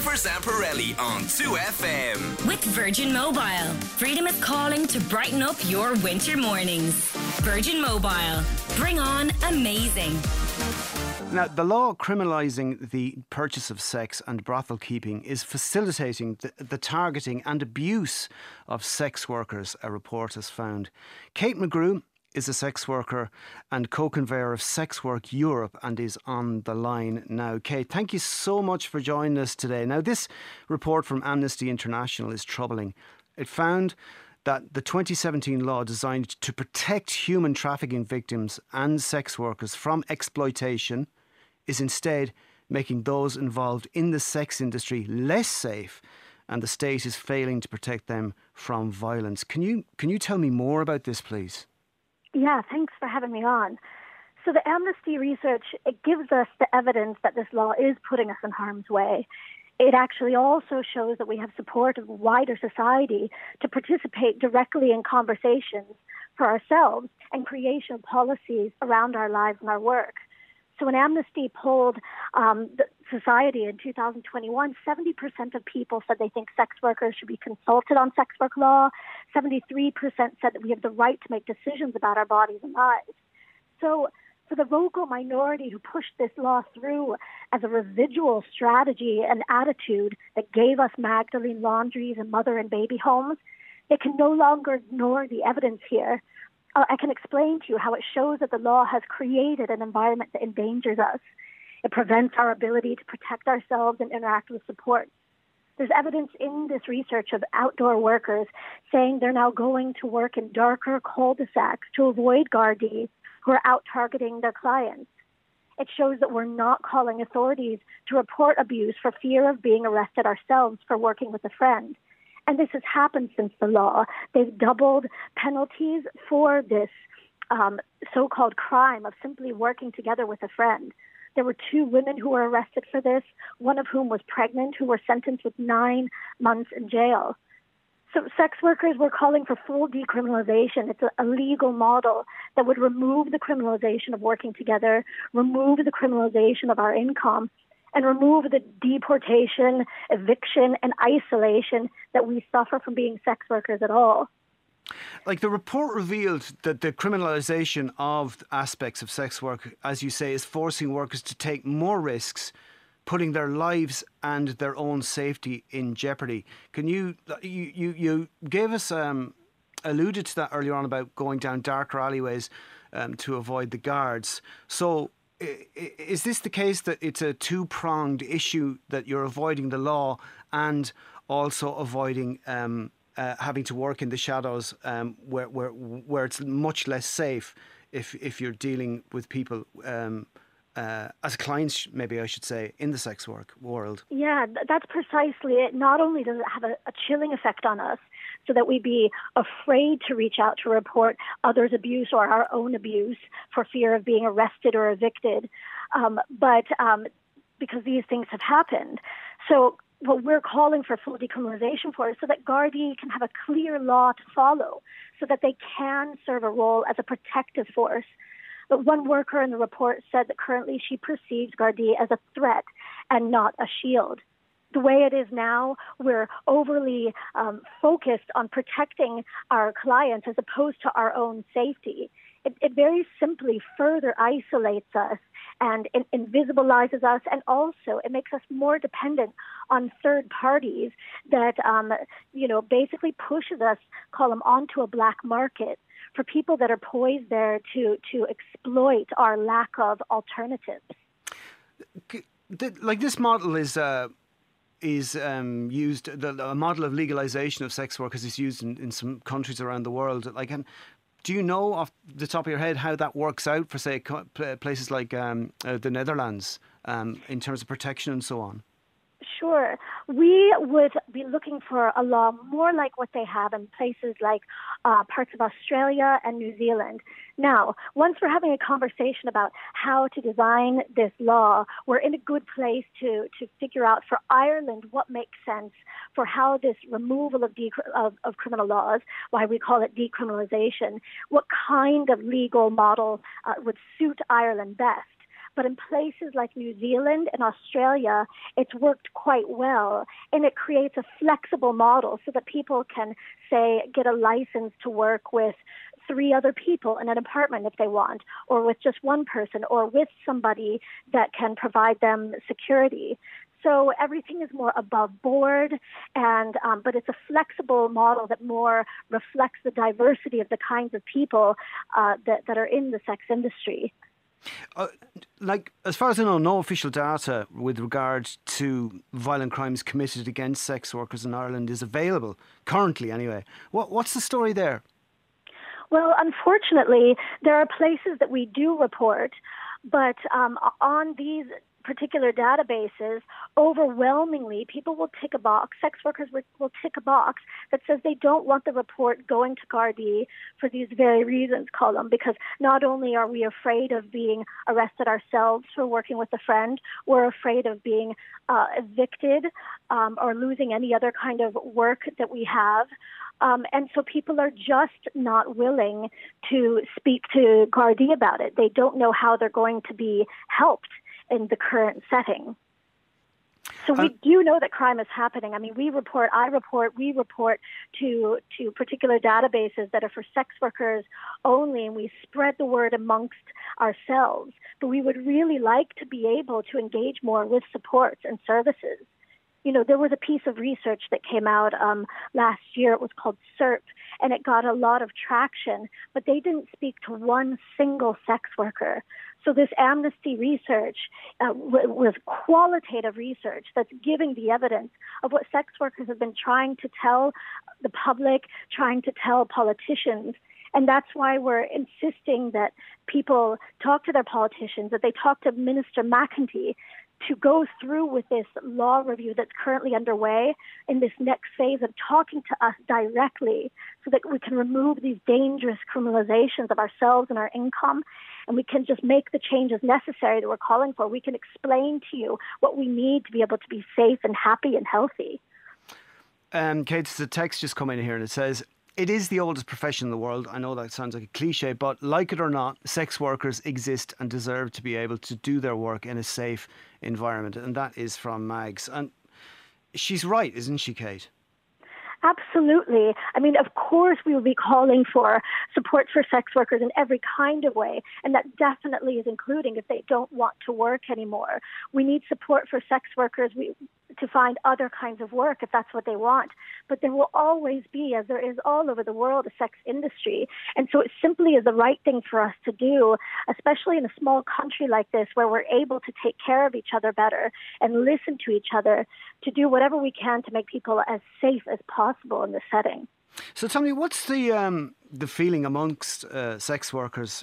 Jennifer Zamparelli on 2FM. With Virgin Mobile. Freedom is calling to brighten up your winter mornings. Virgin Mobile. Bring on amazing. Now, the law criminalising the purchase of sex and brothel keeping is facilitating the targeting and abuse of sex workers, a report has found. Kate McGrew is a sex worker and co-convener of Sex Work Europe and is on the line now. Kate, thank you so much for joining us today. Now, this report from Amnesty International is troubling. It found that the 2017 law designed to protect human trafficking victims and sex workers from exploitation is instead making those involved in the sex industry less safe, and the state is failing to protect them from violence. Can you tell me more about this, please? Yeah, thanks for having me on. So the Amnesty research, it gives us the evidence that this law is putting us in harm's way. It actually also shows that we have support of wider society to participate directly in conversations for ourselves and creation of policies around our lives and our work. So when Amnesty polled the society in 2021, 70% of people said they think sex workers should be consulted on sex work law. 73% said that we have the right to make decisions about our bodies and lives. So for the vocal minority who pushed this law through as a residual strategy and attitude that gave us Magdalene laundries and mother and baby homes, they can no longer ignore the evidence here. I can explain to you how it shows that the law has created an environment that endangers us. It prevents our ability to protect ourselves and interact with support. There's evidence in this research of outdoor workers saying they're now going to work in darker cul-de-sacs to avoid Gardaí who are out targeting their clients. It shows that we're not calling authorities to report abuse for fear of being arrested ourselves for working with a friend. And this has happened since the law. They've doubled penalties for this so-called crime of simply working together with a friend. There were 2 women who were arrested for this, one of whom was pregnant, who were sentenced with 9 months in jail. So sex workers were calling for full decriminalization. It's a legal model that would remove the criminalization of working together, remove the criminalization of our income, and remove the deportation, eviction, and isolation that we suffer from being sex workers at all. Like, the report revealed that the criminalisation of aspects of sex work, as you say, is forcing workers to take more risks, putting their lives and their own safety in jeopardy. Can you gave us, alluded to that earlier on about going down darker alleyways to avoid the guards. So is this the case that it's a 2-pronged issue, that you're avoiding the law and also avoiding having to work in the shadows where it's much less safe if you're dealing with people as clients, maybe I should say, in the sex work world? Yeah, that's precisely it. Not only does it have a chilling effect on us, so that we be afraid to reach out to report others' abuse or our own abuse for fear of being arrested or evicted, but because these things have happened. So what we're calling for full decriminalization for is so that Gardaí can have a clear law to follow, so that they can serve a role as a protective force. But one worker in the report said that currently she perceives Gardaí as a threat and not a shield. The way it is now, we're overly focused on protecting our clients as opposed to our own safety. It very simply further isolates us and invisibilizes us, and also it makes us more dependent on third parties that, basically pushes us, call them, onto a black market for people that are poised there to exploit our lack of alternatives. Like, this model is used, a model of legalisation of sex workers is used in some countries around the world. Like, and do you know off the top of your head how that works out for, say, places like the Netherlands in terms of protection and so on? Sure. We would be looking for a law more like what they have in places like parts of Australia and New Zealand. Now, once we're having a conversation about how to design this law, we're in a good place to figure out for Ireland what makes sense for how this removal of criminal laws, why we call it decriminalization, what kind of legal model would suit Ireland best. But in places like New Zealand and Australia, it's worked quite well, and it creates a flexible model so that people can, say, get a license to work with 3 other people in an apartment if they want, or with just one person, or with somebody that can provide them security. So everything is more above board, and but it's a flexible model that more reflects the diversity of the kinds of people that are in the sex industry. As far as I know, no official data with regard to violent crimes committed against sex workers in Ireland is available, currently anyway. What's the story there? Well, unfortunately, there are places that we do report, but on these particular databases, overwhelmingly, people will tick a box, sex workers will tick a box that says they don't want the report going to Gardaí for these very reasons, Colm, because not only are we afraid of being arrested ourselves for working with a friend, we're afraid of being evicted or losing any other kind of work that we have. And so people are just not willing to speak to Gardaí about it. They don't know how they're going to be helped in the current setting. So we do know that crime is happening. I mean, we report to particular databases that are for sex workers only, and we spread the word amongst ourselves. But we would really like to be able to engage more with supports and services. You know, there was a piece of research that came out last year. It was called SERP, and it got a lot of traction, but they didn't speak to one single sex worker. So this Amnesty research was qualitative research that's giving the evidence of what sex workers have been trying to tell the public, trying to tell politicians. And that's why we're insisting that people talk to their politicians, that they talk to Minister McEntee to go through with this law review that's currently underway in this next phase of talking to us directly so that we can remove these dangerous criminalizations of ourselves and our income, and we can just make the changes necessary that we're calling for. We can explain to you what we need to be able to be safe and happy and healthy. Kate, there's a text just come in here and it says, it is the oldest profession in the world. I know that sounds like a cliche, but like it or not, sex workers exist and deserve to be able to do their work in a safe environment. And that is from Mags. And she's right, isn't she, Kate? Absolutely. I mean, of course, we will be calling for support for sex workers in every kind of way, and that definitely is including if they don't want to work anymore. We need support for sex workers to find other kinds of work if that's what they want. But there will always be, as there is all over the world, a sex industry. And so it simply is the right thing for us to do, especially in a small country like this where we're able to take care of each other better and listen to each other, to do whatever we can to make people as safe as possible in this setting. So tell me, what's the feeling amongst sex workers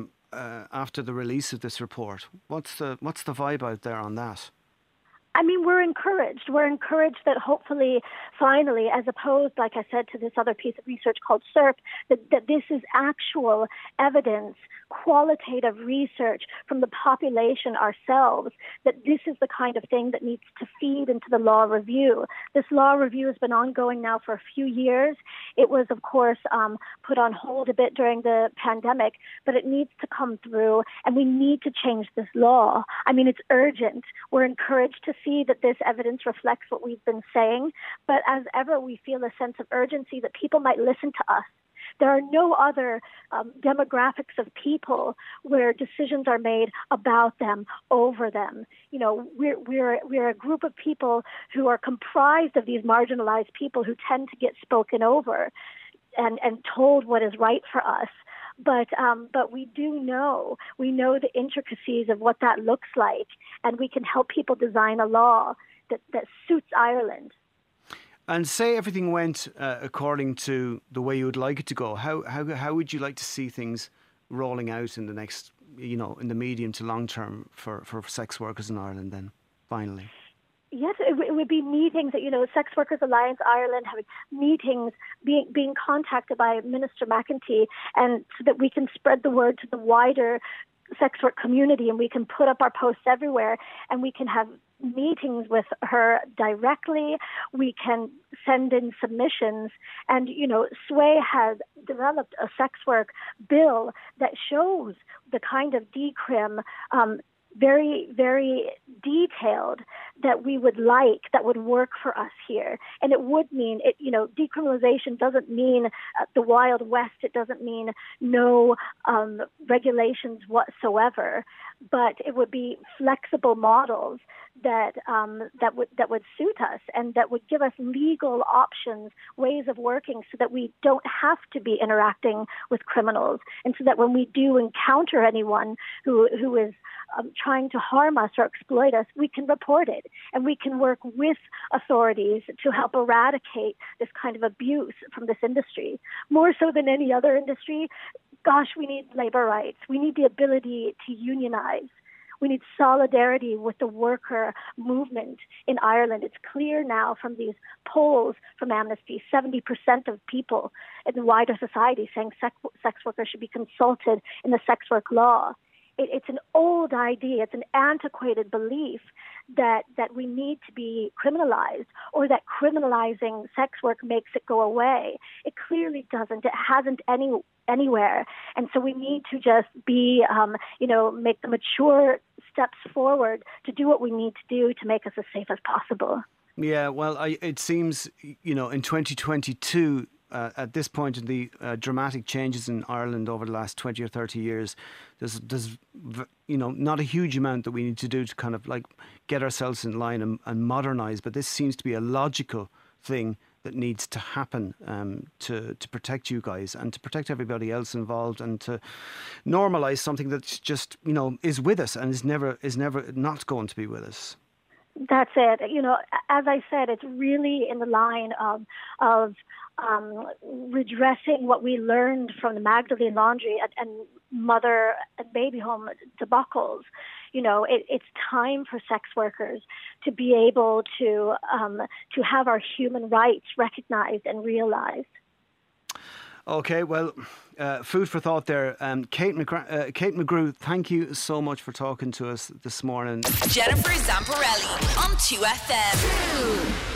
after the release of this report? What's the vibe out there on that? I mean, we're encouraged. We're encouraged that hopefully, finally, as opposed, like I said, to this other piece of research called SERP, that this is actual evidence, qualitative research from the population ourselves, that this is the kind of thing that needs to feed into the law review. This law review has been ongoing now for a few years. It was, of course, put on hold a bit during the pandemic, but it needs to come through, and we need to change this law. I mean, it's urgent. We're encouraged to see that this evidence reflects what we've been saying, but as ever, we feel a sense of urgency that people might listen to us. There are no other demographics of people where decisions are made about them, over them. You know, we're a group of people who are comprised of these marginalized people who tend to get spoken over and told what is right for us. But we know the intricacies of what that looks like, and we can help people design a law that suits Ireland. And say everything went according to the way you would like it to go. How would you like to see things rolling out in the next, in the medium to long term for sex workers in Ireland then, finally? Yes, it would be meetings that, Sex Workers Alliance Ireland, having meetings, being contacted by Minister McEntee, and so that we can spread the word to the wider sex work community, and we can put up our posts everywhere, and we can have meetings with her directly. We can send in submissions, and SWAY has developed a sex work bill that shows the kind of decrim very, very detailed that we would like, that would work for us here. And it would mean, decriminalization doesn't mean the Wild West. It doesn't mean no regulations whatsoever. But it would be flexible models that would suit us and that would give us legal options, ways of working, so that we don't have to be interacting with criminals, and so that when we do encounter anyone who is trying to harm us or exploit us, we can report it, and we can work with authorities to help eradicate this kind of abuse from this industry. More so than any other industry, gosh, we need labor rights. We need the ability to unionize. We need solidarity with the worker movement in Ireland. It's clear now from these polls from Amnesty, 70% of people in the wider society saying sex workers should be consulted in the sex work law. It's an old idea. It's an antiquated belief that we need to be criminalized, or that criminalizing sex work makes it go away. It clearly doesn't. It hasn't anywhere. And so we need to just be, make the mature steps forward to do what we need to do to make us as safe as possible. Yeah, well, it seems, in 2022, at this point in the dramatic changes in Ireland over the last 20 or 30 years, there's not a huge amount that we need to do to kind of like get ourselves in line and modernise, but this seems to be a logical thing that needs to happen to protect you guys and to protect everybody else involved, and to normalise something that's just, is with us and is never not going to be with us. That's it. As I said, it's really in the line of redressing what we learned from the Magdalene Laundry and mother and baby home debacles. It's time for sex workers to be able to have our human rights recognized and realized. Okay, well, food for thought there. Kate McGrew, thank you so much for talking to us this morning. Jennifer Zamparelli on 2FM.